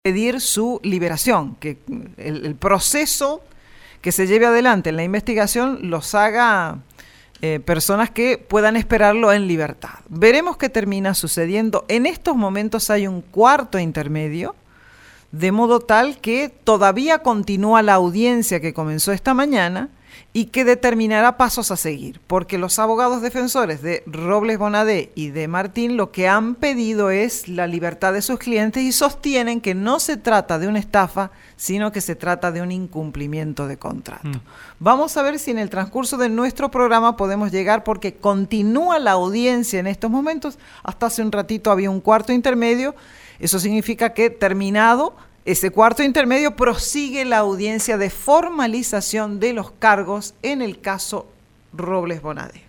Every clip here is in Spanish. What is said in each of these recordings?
pedir su liberación, que el proceso que se lleve adelante en la investigación los haga personas que puedan esperarlo en libertad. Veremos qué termina sucediendo. En estos momentos hay un cuarto intermedio, de modo tal que todavía continúa la audiencia que comenzó esta mañana y que determinará pasos a seguir, porque los abogados defensores de Robles Bonadé y de Martín lo que han pedido es la libertad de sus clientes y sostienen que no se trata de una estafa, sino que se trata de un incumplimiento de contrato. Vamos a ver si en el transcurso de nuestro programa podemos llegar, porque continúa la audiencia en estos momentos. Hasta hace un ratito había un cuarto intermedio. Eso significa que terminado ese cuarto intermedio prosigue la audiencia de formalización de los cargos en el caso Robles Bonadé.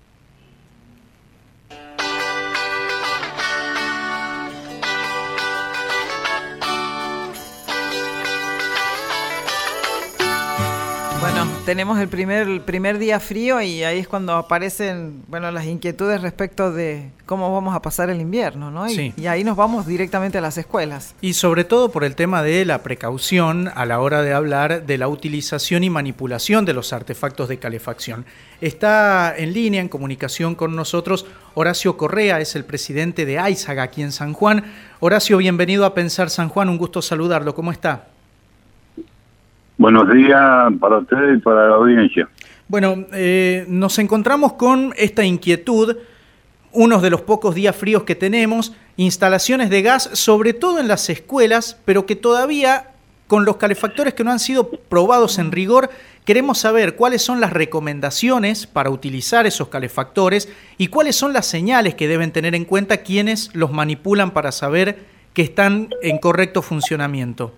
Bueno, tenemos el primer día frío y ahí es cuando aparecen, las inquietudes respecto de cómo vamos a pasar el invierno, ¿no? Sí. Y ahí nos vamos directamente a las escuelas. Y sobre todo por el tema de la precaución a la hora de hablar de la utilización y manipulación de los artefactos de calefacción. Está en línea, en comunicación con nosotros, Horacio Correa, es el presidente de AISAG aquí en San Juan. Horacio, bienvenido a Pensar San Juan, un gusto saludarlo. ¿Cómo está? Buenos días para ustedes y para la audiencia. Bueno, nos encontramos con esta inquietud, uno de los pocos días fríos que tenemos, instalaciones de gas, sobre todo en las escuelas, pero que todavía con los calefactores que no han sido probados en rigor, queremos saber cuáles son las recomendaciones para utilizar esos calefactores y cuáles son las señales que deben tener en cuenta quienes los manipulan para saber que están en correcto funcionamiento.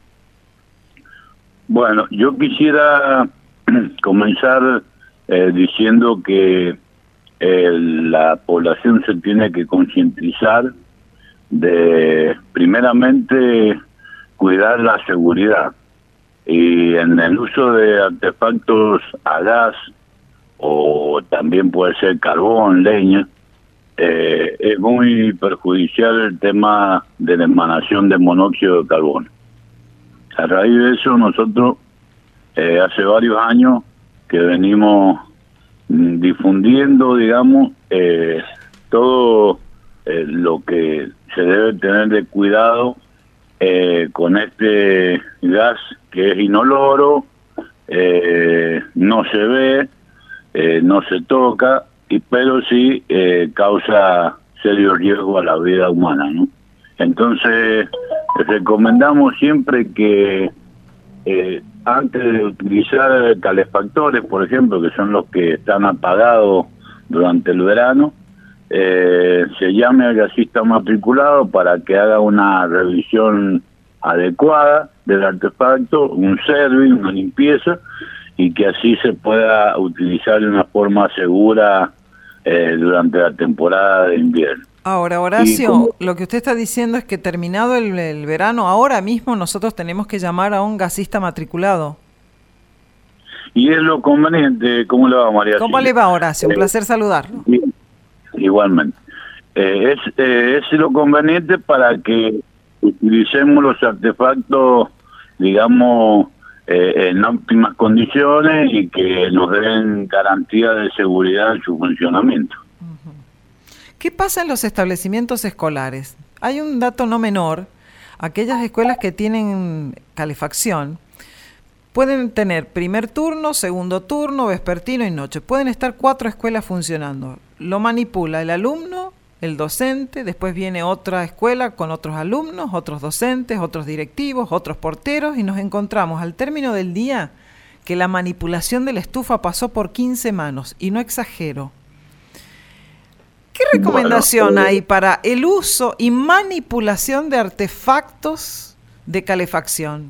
Bueno, yo quisiera comenzar diciendo que la población se tiene que concientizar de, primeramente, cuidar la seguridad. Y en el uso de artefactos a gas, o también puede ser carbón, leña, es muy perjudicial el tema de la emanación de monóxido de carbono. A raíz de eso nosotros hace varios años que venimos difundiendo, digamos, todo lo que se debe tener de cuidado con este gas que es inoloro, no se ve, no se toca, pero sí causa serio riesgo a la vida humana, ¿no? Entonces, recomendamos siempre que antes de utilizar calefactores, por ejemplo, que son los que están apagados durante el verano, se llame al gasista matriculado para que haga una revisión adecuada del artefacto, un service, una limpieza, y que así se pueda utilizar de una forma segura durante la temporada de invierno. Ahora, Horacio, lo que usted está diciendo es que terminado el verano, ahora mismo nosotros tenemos que llamar a un gasista matriculado. Y es lo conveniente. ¿Cómo le va, María? ¿Cómo le va, Horacio? Un placer saludarlo. Igualmente. Es lo conveniente para que utilicemos los artefactos, digamos, en óptimas condiciones y que nos den garantía de seguridad en su funcionamiento. ¿Qué pasa en los establecimientos escolares? Hay un dato no menor. Aquellas escuelas que tienen calefacción pueden tener primer turno, segundo turno, vespertino y noche. Pueden estar 4 escuelas funcionando. Lo manipula el alumno, el docente, después viene otra escuela con otros alumnos, otros docentes, otros directivos, otros porteros, y nos encontramos al término del día que la manipulación de la estufa pasó por 15 manos, y no exagero. ¿Qué recomendación hay para el uso y manipulación de artefactos de calefacción?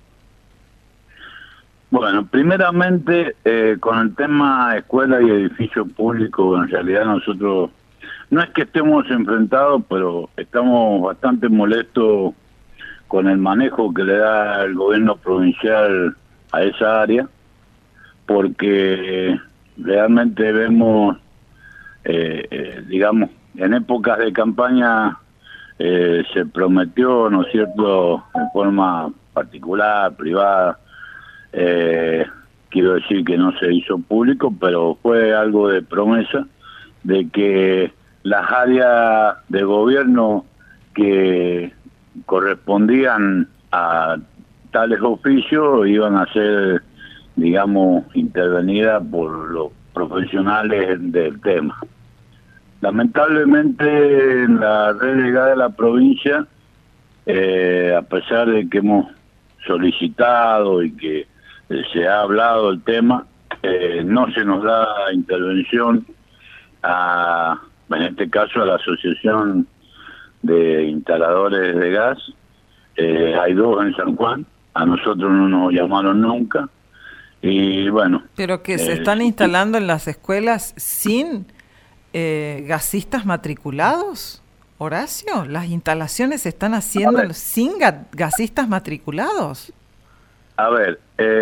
Bueno, primeramente, con el tema escuela y edificio público, en realidad nosotros no es que estemos enfrentados, pero estamos bastante molestos con el manejo que le da el gobierno provincial a esa área, porque realmente vemos, digamos, en épocas de campaña se prometió, ¿no es cierto?, en forma particular, privada, quiero decir que no se hizo público, pero fue algo de promesa de que las áreas de gobierno que correspondían a tales oficios iban a ser, digamos, intervenidas por los profesionales del tema. Lamentablemente en la red legal de la provincia, a pesar de que hemos solicitado y que se ha hablado del tema, no se nos da intervención en este caso a la Asociación de Instaladores de Gas. Hay dos en San Juan, a nosotros no nos llamaron nunca, y bueno. Pero que se están instalando en las escuelas sin gasistas matriculados, Horacio. Las instalaciones se están haciendo sin gasistas matriculados. A ver,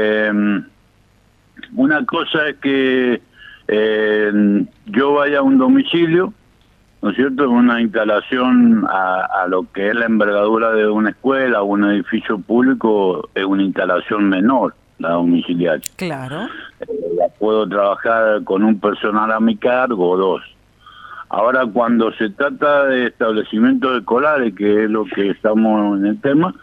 una cosa es que yo vaya a un domicilio, ¿no es cierto?, una instalación a lo que es la envergadura de una escuela o un edificio público, es una instalación menor, la domiciliaria. Claro. La puedo trabajar con un personal a mi cargo o dos. Ahora, cuando se trata de establecimientos escolares, que es lo que estamos en el tema,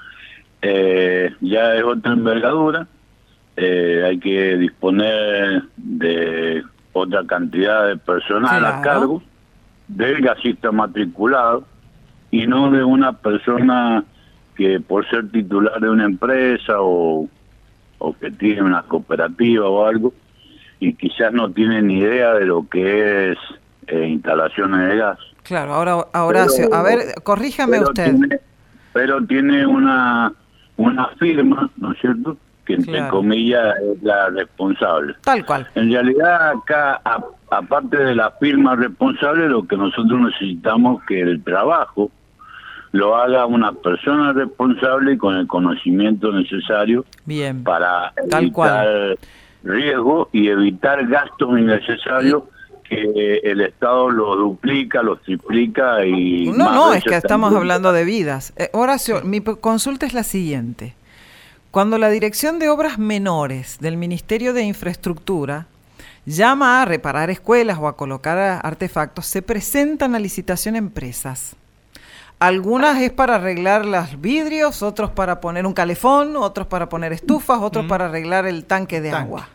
ya es otra envergadura, hay que disponer de otra cantidad de personal a cargo del gasista matriculado y no de una persona que por ser titular de una empresa o que tiene una cooperativa o algo y quizás no tiene ni idea de lo que es instalaciones de gas. Claro, ahora Horacio, a ver, corríjame usted. Pero tiene una firma, ¿no es cierto?, que entre comillas es la responsable. Tal cual. En realidad acá, aparte de la firma responsable, lo que nosotros necesitamos que el trabajo lo haga una persona responsable y con el conocimiento necesario. Bien. Para Tal evitar cual. riesgos y evitar gastos innecesarios que el Estado lo duplica, lo triplica y... No, es que estamos hablando de vidas. Horacio, mi consulta es la siguiente. Cuando la Dirección de Obras Menores del Ministerio de Infraestructura llama a reparar escuelas o a colocar artefactos, se presentan a licitación empresas. Algunas es para arreglar los vidrios, otros para poner un calefón, otros para poner estufas, otros para arreglar el tanque de agua.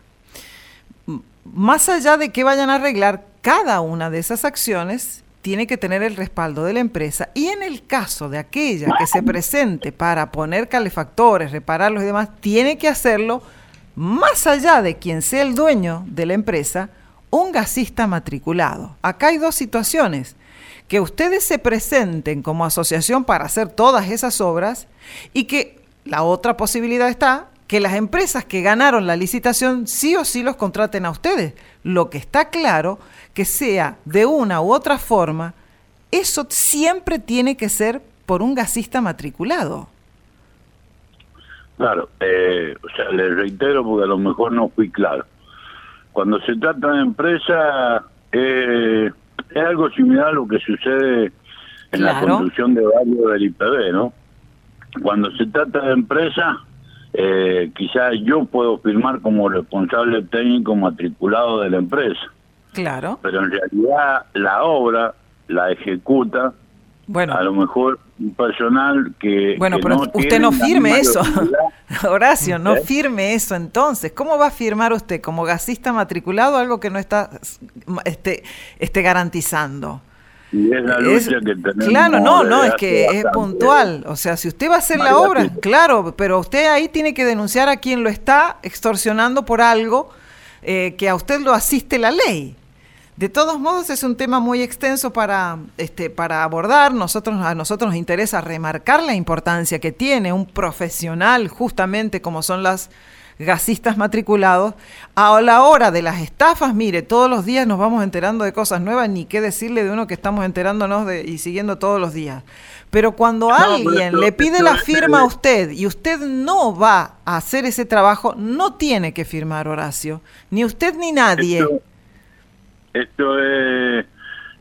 Más allá de que vayan a arreglar, cada una de esas acciones tiene que tener el respaldo de la empresa, y en el caso de aquella que se presente para poner calefactores, repararlos y demás, tiene que hacerlo, más allá de quien sea el dueño de la empresa, un gasista matriculado. Acá hay dos situaciones: que ustedes se presenten como asociación para hacer todas esas obras, y que la otra posibilidad está que las empresas que ganaron la licitación sí o sí los contraten a ustedes. Lo que está claro, que sea de una u otra forma, eso siempre tiene que ser por un gasista matriculado. Claro, o sea, les reitero porque a lo mejor no fui claro. Cuando se trata de empresa, es algo similar a lo que sucede en la construcción de barrios del IPB, ¿no? Cuando se trata de empresa, quizás yo puedo firmar como responsable técnico matriculado de la empresa. Claro. Pero en realidad la obra la ejecuta, a lo mejor un personal que... Bueno, que pero no usted no firme eso. Horacio, no ¿Eh? firme eso entonces. ¿Cómo va a firmar usted como gasista matriculado algo que no está garantizando? Y es la lucha que tenemos. Claro, no, es que es puntual. O sea, si usted va a hacer la obra, claro, pero usted ahí tiene que denunciar a quien lo está extorsionando por algo que a usted lo asiste la ley. De todos modos, es un tema muy extenso para abordar. A nosotros nos interesa remarcar la importancia que tiene un profesional, justamente como son las gasistas matriculados. A la hora de las estafas, mire, todos los días nos vamos enterando de cosas nuevas, ni qué decirle de uno que estamos enterándonos y siguiendo todos los días. Pero cuando alguien le pide la firma a usted y usted no va a hacer ese trabajo, no tiene que firmar, Horacio. Ni usted ni nadie. Esto es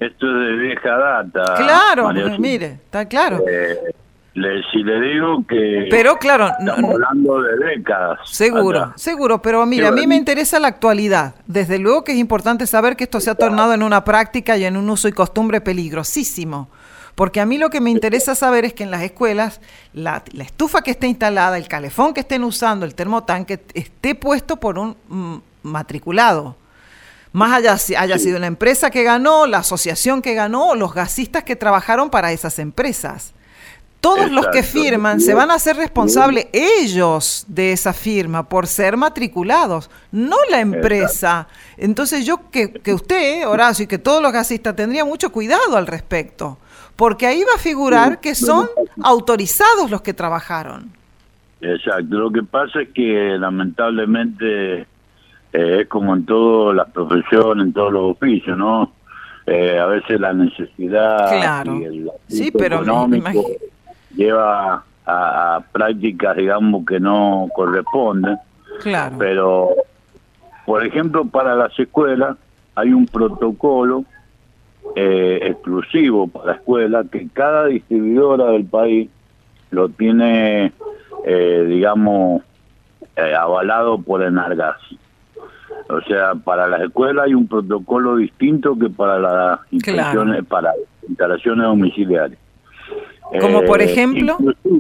esto es de vieja data. Claro, María, mire, está claro. Si le digo que Pero claro, estamos hablando de décadas. Seguro, pero mira, a mí me interesa la actualidad. Desde luego que es importante saber que esto se ha tornado en una práctica y en un uso y costumbre peligrosísimo. Porque a mí lo que me interesa saber es que en las escuelas la estufa que esté instalada, el calefón que estén usando, el termotanque, esté puesto por un matriculado. Más allá si haya sido una empresa que ganó, la asociación que ganó, o los gasistas que trabajaron para esas empresas. Todos los que firman se van a hacer responsables ellos de esa firma por ser matriculados, no la empresa. Entonces yo que usted, Horacio, y que todos los gasistas tendrían mucho cuidado al respecto, porque ahí va a figurar que son autorizados los que trabajaron. Exacto, lo que pasa es que lamentablemente es como en todas las profesiones, en todos los oficios, ¿no? A veces la necesidad y el económico lleva a prácticas, digamos, que no corresponden. Claro. Pero, por ejemplo, para las escuelas hay un protocolo exclusivo para la escuela que cada distribuidora del país lo tiene, digamos, avalado por Enargas. O sea, para las escuelas hay un protocolo distinto que para las instalaciones, para instalaciones domiciliarias. ¿Como por ejemplo?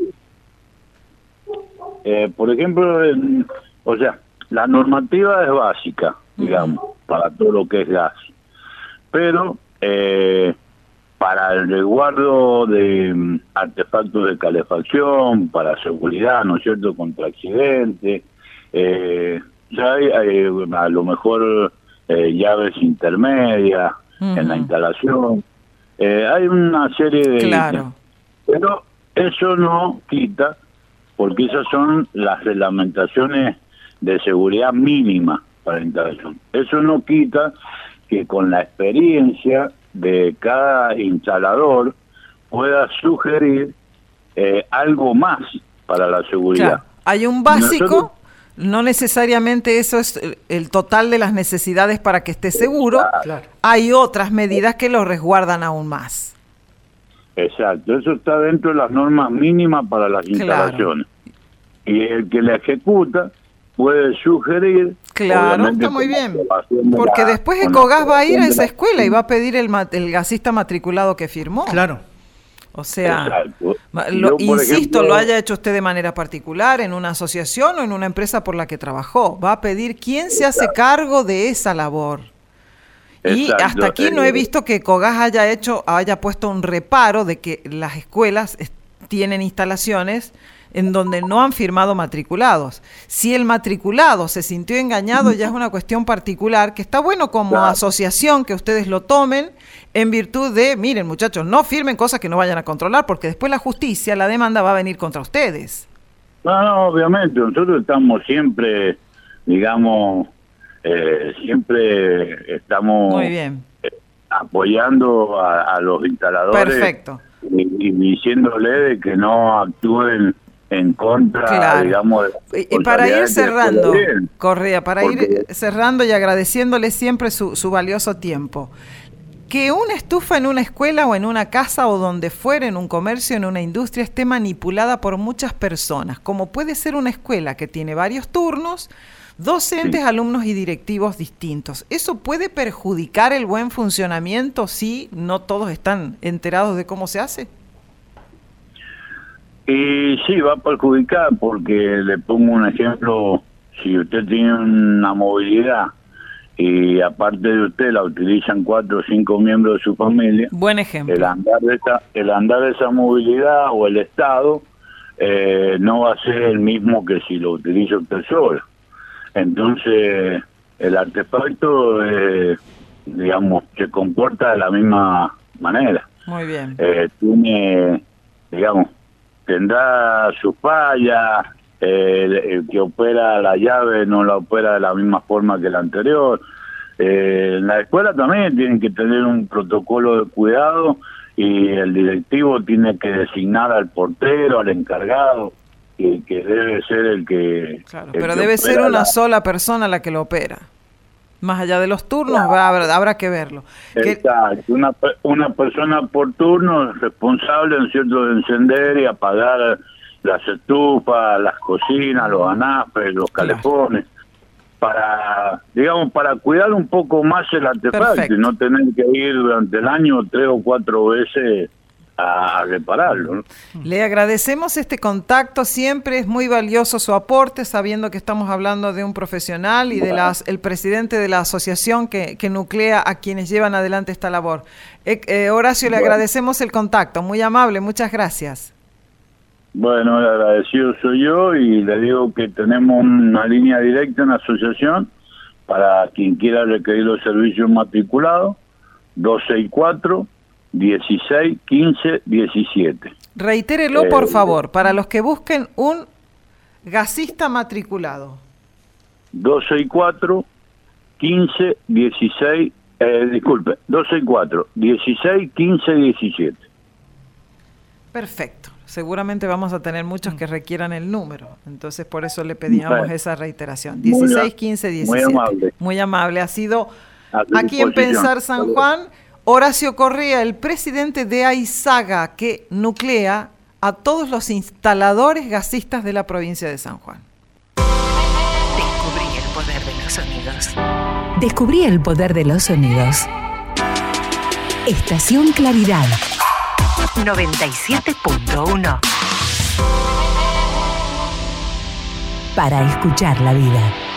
Por ejemplo, o sea, la normativa es básica, digamos, para todo lo que es gas. Pero para el resguardo de artefactos de calefacción, para seguridad, ¿no es cierto?, contra accidentes, ya hay a lo mejor llaves intermedias en la instalación. Hay una serie de... Claro. Pero eso no quita, porque esas son las reglamentaciones de seguridad mínima para la instalación. Eso no quita que con la experiencia de cada instalador pueda sugerir algo más para la seguridad. Claro. Hay un básico, no necesariamente eso es el total de las necesidades para que esté seguro. Claro. Hay otras medidas que lo resguardan aún más. Exacto, eso está dentro de las normas mínimas para las instalaciones. Y el que la ejecuta puede sugerir... Claro, está muy bien. Porque después Ecogas va a ir a esa escuela y va a pedir el gasista matriculado que firmó. Claro. O sea, insisto, ejemplo, lo haya hecho usted de manera particular, en una asociación o en una empresa por la que trabajó. Va a pedir quién se hace cargo de esa labor. Y hasta aquí no he visto que Ecogas haya puesto un reparo de que las escuelas tienen instalaciones en donde no han firmado matriculados. Si el matriculado se sintió engañado, ya es una cuestión particular, que está bueno como asociación que ustedes lo tomen en virtud de, miren muchachos, no firmen cosas que no vayan a controlar, porque después la justicia, la demanda va a venir contra ustedes. No, obviamente, nosotros estamos siempre, digamos... siempre estamos muy bien apoyando a los instaladores. Perfecto. Y diciéndole de que no actúen en contra, digamos, de y para ir cerrando, Correa, ir cerrando y agradeciéndole siempre su valioso tiempo. Que una estufa en una escuela o en una casa o donde fuera, en un comercio, en una industria, esté manipulada por muchas personas, como puede ser una escuela que tiene varios turnos, docentes, alumnos y directivos distintos. ¿Eso puede perjudicar el buen funcionamiento si no todos están enterados de cómo se hace? Y sí, va a perjudicar, porque le pongo un ejemplo: si usted tiene una movilidad y aparte de usted la utilizan 4 o 5 miembros de su familia, buen ejemplo. El andar de esa movilidad o el estado no va a ser el mismo que si lo utiliza usted solo. Entonces, el artefacto, digamos, se comporta de la misma manera. Muy bien. Tiene, digamos, tendrá sus fallas, el que opera la llave no la opera de la misma forma que la anterior. En la escuela también tienen que tener un protocolo de cuidado y el directivo tiene que designar al portero, al encargado, que debe ser el que... Claro, pero debe ser una sola persona la que lo opera. Más allá de los turnos, habrá que verlo. Exacto, una persona por turno responsable, ¿no es cierto?, de encender y apagar las estufas, las cocinas, los anafres, los calefones, para cuidar un poco más el artefacto y no tener que ir durante el año 3 o 4 veces a repararlo, ¿no? Le agradecemos este contacto, siempre es muy valioso su aporte, sabiendo que estamos hablando de un profesional y el presidente de la asociación que nuclea a quienes llevan adelante esta labor. Horacio, le agradecemos el contacto, muy amable, muchas gracias. Bueno, el agradecido soy yo y le digo que tenemos una línea directa en la asociación para quien quiera requerir los servicios matriculados, 264-16-15-17. Reitérelo, por favor, para los que busquen un gasista matriculado. 264-16-15-17. Perfecto. Seguramente vamos a tener muchos que requieran el número. Entonces, por eso le pedíamos esa reiteración. 16, 15, 17. Muy amable. Muy amable. Ha sido aquí en Pensar San Juan, Horacio Correa, el presidente de AISAGA, que nuclea a todos los instaladores gasistas de la provincia de San Juan. Descubrí el poder de los sonidos. Descubrí el poder de los sonidos. Estación Claridad 97.1 para escuchar la vida.